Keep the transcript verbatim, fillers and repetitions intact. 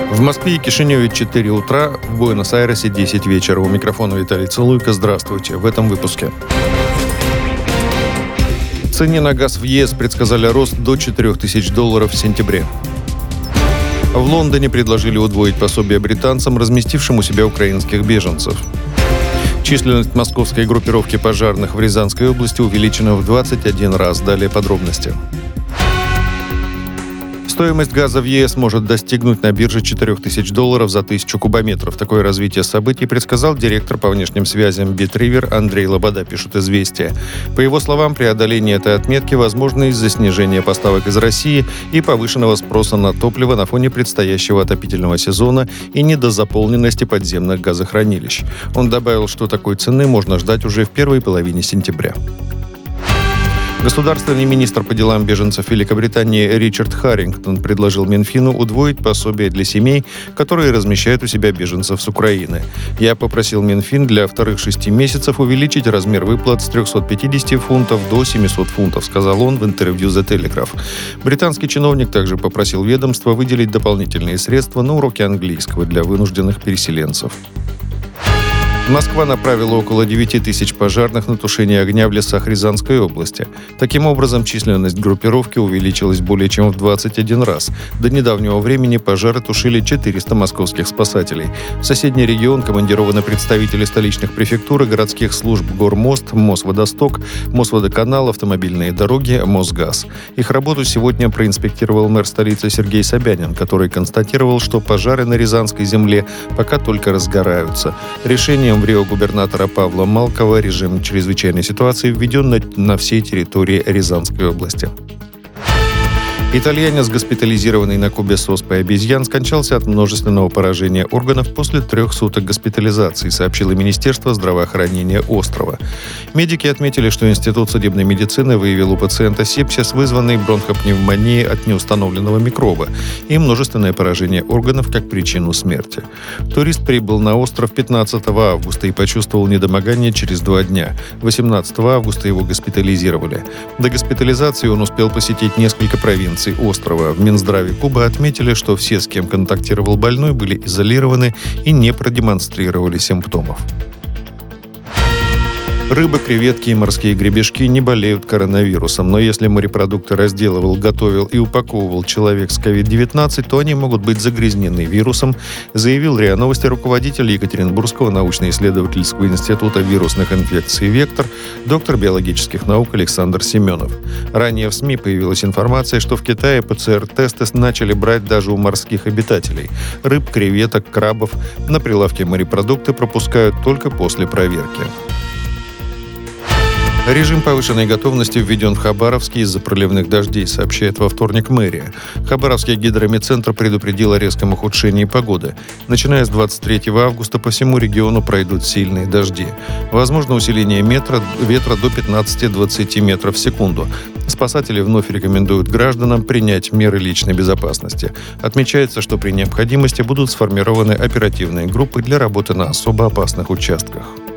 В Москве и Кишиневе четыре утра, в Буэнос-Айресе десять вечера. У микрофона Виталий Цилуйко. Здравствуйте. В этом выпуске. В цене на газ в ЕС предсказали рост до четырех тысяч долларов в сентябре. В Лондоне предложили удвоить пособие британцам, разместившим у себя украинских беженцев. Численность московской группировки пожарных в Рязанской области увеличена в двадцать один раз. Далее подробности. Стоимость газа в ЕС может достигнуть на бирже четырех тысяч долларов за тысячу кубометров. Такое развитие событий предсказал директор по внешним связям Битривер Андрей Лобода, пишут «Известия». По его словам, преодоление этой отметки возможно из-за снижения поставок из России и повышенного спроса на топливо на фоне предстоящего отопительного сезона и недозаполненности подземных газохранилищ. Он добавил, что такой цены можно ждать уже в первой половине сентября. Государственный министр по делам беженцев Великобритании Ричард Харрингтон предложил Минфину удвоить пособие для семей, которые размещают у себя беженцев с Украины. «Я попросил Минфин для вторых шести месяцев увеличить размер выплат с трехсот пятидесяти фунтов до семисот фунтов», сказал он в интервью The Telegraph. Британский чиновник также попросил ведомство выделить дополнительные средства на уроки английского для вынужденных переселенцев. Москва направила около девяти тысяч пожарных на тушение огня в лесах Рязанской области. Таким образом, численность группировки увеличилась более чем в двадцать один раз. До недавнего времени пожары тушили четыреста московских спасателей. В соседний регион командированы представители столичных префектур и городских служб Гормост, Мосводосток, Мосводоканал, автомобильные дороги, Мосгаз. Их работу сегодня проинспектировал мэр столицы Сергей Собянин, который констатировал, что пожары на Рязанской земле пока только разгораются. Решением в Рио губернатора Павла Малкова режим чрезвычайной ситуации введен на, на всей территории Рязанской области. Итальянец, госпитализированный на Кубе с оспой обезьян, скончался от множественного поражения органов после трех суток госпитализации, сообщило Министерство здравоохранения острова. Медики отметили, что Институт судебной медицины выявил у пациента сепсис, вызванный бронхопневмонией от неустановленного микроба, и множественное поражение органов как причину смерти. Турист прибыл на остров пятнадцатого августа и почувствовал недомогание через два дня. восемнадцатого августа его госпитализировали. До госпитализации он успел посетить несколько провинций острова. В Минздраве Кубы отметили, что все, с кем контактировал больной, были изолированы и не продемонстрировали симптомов. Рыба, креветки и морские гребешки не болеют коронавирусом, но если морепродукты разделывал, готовил и упаковывал человек с ковид девятнадцать, то они могут быть загрязнены вирусом, заявил РИА Новости руководитель Екатеринбургского научно-исследовательского института вирусных инфекций «Вектор», доктор биологических наук Александр Семенов. Ранее в СМИ появилась информация, что в Китае ПЦР-тесты начали брать даже у морских обитателей. Рыб, креветок, крабов на прилавке морепродукты пропускают только после проверки. Режим повышенной готовности введен в Хабаровске из-за проливных дождей, сообщает во вторник мэрия. Хабаровский гидрометцентр предупредил о резком ухудшении погоды. Начиная с двадцать третьего августа по всему региону пройдут сильные дожди. Возможно усиление метра, ветра до пятнадцати-двадцати метров в секунду. Спасатели вновь рекомендуют гражданам принять меры личной безопасности. Отмечается, что при необходимости будут сформированы оперативные группы для работы на особо опасных участках.